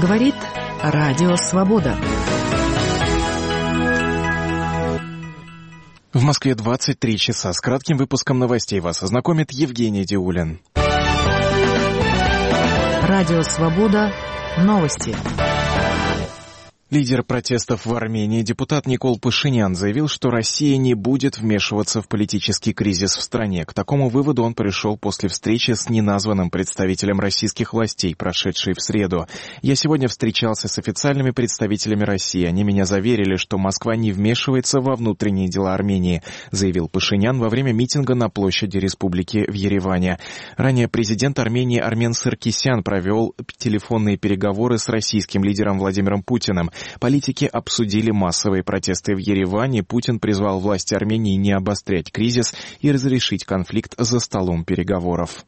Говорит Радио Свобода. В Москве 23 часа. С кратким выпуском новостей вас ознакомит Евгений Диулин. Радио Свобода. Новости. Лидер протестов в Армении, депутат Никол Пашинян, заявил, что Россия не будет вмешиваться в политический кризис в стране. К такому выводу он пришел после встречи с неназванным представителем российских властей, прошедшей в среду. «Я сегодня встречался с официальными представителями России. Они меня заверили, что Москва не вмешивается во внутренние дела Армении», заявил Пашинян во время митинга на площади Республики в Ереване. Ранее президент Армении Армен Саркисян провел телефонные переговоры с российским лидером Владимиром Путиным. Политики обсудили массовые протесты в Ереване. Путин призвал власти Армении не обострять кризис и разрешить конфликт за столом переговоров.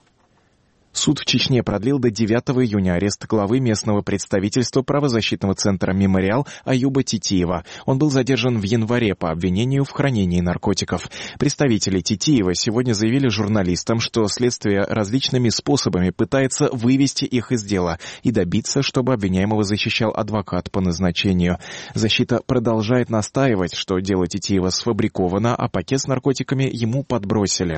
Суд в Чечне продлил до 9 июня арест главы местного представительства правозащитного центра «Мемориал» Аюба Титиева. Он был задержан в январе по обвинению в хранении наркотиков. Представители Титиева сегодня заявили журналистам, что следствие различными способами пытается вывести их из дела и добиться, чтобы обвиняемого защищал адвокат по назначению. Защита продолжает настаивать, что дело Титиева сфабриковано, а пакет с наркотиками ему подбросили.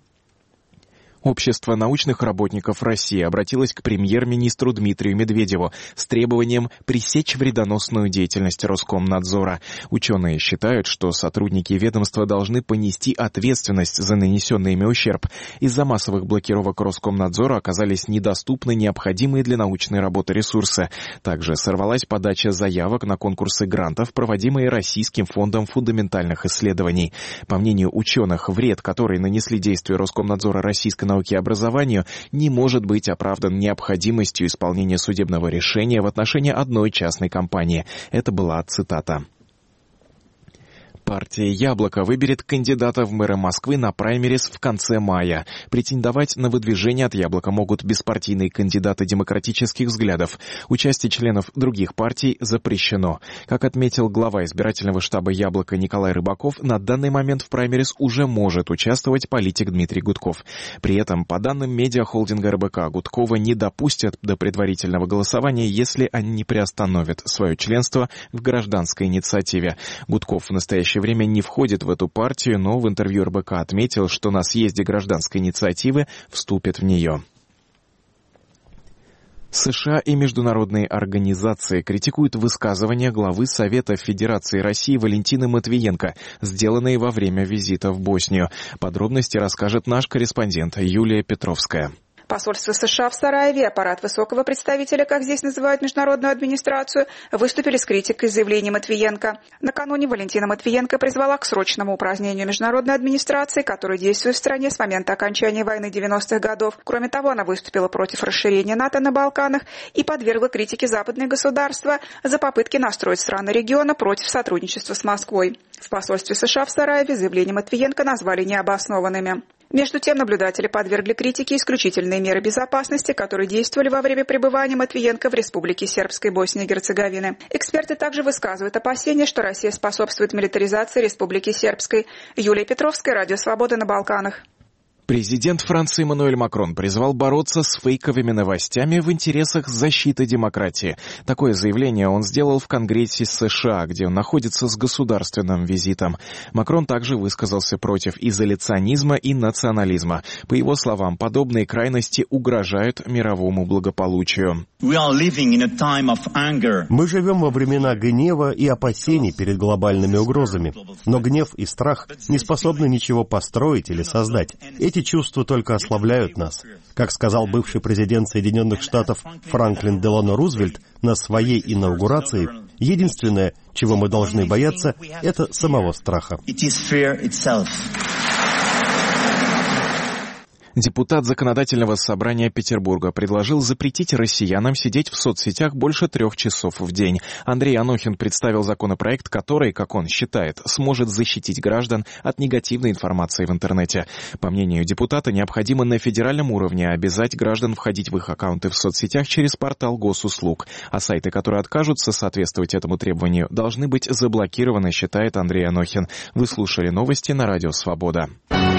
Общество научных работников России обратилось к премьер-министру Дмитрию Медведеву с требованием пресечь вредоносную деятельность Роскомнадзора. Ученые считают, что сотрудники ведомства должны понести ответственность за нанесенный ими ущерб. Из-за массовых блокировок Роскомнадзора оказались недоступны необходимые для научной работы ресурсы. Также сорвалась подача заявок на конкурсы грантов, проводимые Российским фондом фундаментальных исследований. По мнению ученых, вред, который нанесли действия Роскомнадзора российской науки и образованию, не может быть оправдан необходимостью исполнения судебного решения в отношении одной частной компании. Это была цитата. Партия «Яблоко» выберет кандидата в мэры Москвы на праймерис в конце мая. Претендовать на выдвижение от «Яблока» могут беспартийные кандидаты демократических взглядов. Участие членов других партий запрещено. Как отметил глава избирательного штаба «Яблоко» Николай Рыбаков, на данный момент в праймерис уже может участвовать политик Дмитрий Гудков. При этом, по данным медиахолдинга РБК, Гудкова не допустят до предварительного голосования, если они не приостановят свое членство в гражданской инициативе. Гудков в настоящее время не входит в эту партию, но в интервью РБК отметил, что на съезде гражданской инициативы вступит в нее. США и международные организации критикуют высказывания главы Совета Федерации России Валентины Матвиенко, сделанные во время визита в Боснию. Подробности расскажет наш корреспондент Юлия Петровская. Посольство США в Сараеве и аппарат высокого представителя, как здесь называют международную администрацию, выступили с критикой заявлений Матвиенко. Накануне Валентина Матвиенко призвала к срочному упразднению международной администрации, которая действует в стране с момента окончания войны 90-х годов. Кроме того, она выступила против расширения НАТО на Балканах и подвергла критике западные государства за попытки настроить страны региона против сотрудничества с Москвой. В посольстве США в Сараеве заявления Матвиенко назвали необоснованными. Между тем, наблюдатели подвергли критике исключительные меры безопасности, которые действовали во время пребывания Матвиенко в Республике Сербской Боснии и Герцеговины. Эксперты также высказывают опасения, что Россия способствует милитаризации Республики Сербской. Юлия Петровская, Радио Свобода на Балканах. Президент Франции Эммануэль Макрон призвал бороться с фейковыми новостями в интересах защиты демократии. Такое заявление он сделал в Конгрессе США, где он находится с государственным визитом. Макрон также высказался против изоляционизма и национализма. По его словам, подобные крайности угрожают мировому благополучию. Мы живем во времена гнева и опасений перед глобальными угрозами. Но гнев и страх не способны ничего построить или создать. Эти чувства только ослабляют нас. Как сказал бывший президент Соединенных Штатов Франклин Делано Рузвельт на своей инаугурации, единственное, чего мы должны бояться, это самого страха. Депутат Законодательного собрания Петербурга предложил запретить россиянам сидеть в соцсетях больше 3 часов в день. Андрей Анохин представил законопроект, который, как он считает, сможет защитить граждан от негативной информации в интернете. По мнению депутата, необходимо на федеральном уровне обязать граждан входить в их аккаунты в соцсетях через портал госуслуг, а сайты, которые откажутся соответствовать этому требованию, должны быть заблокированы, считает Андрей Анохин. Вы слушали новости на Радио Свобода.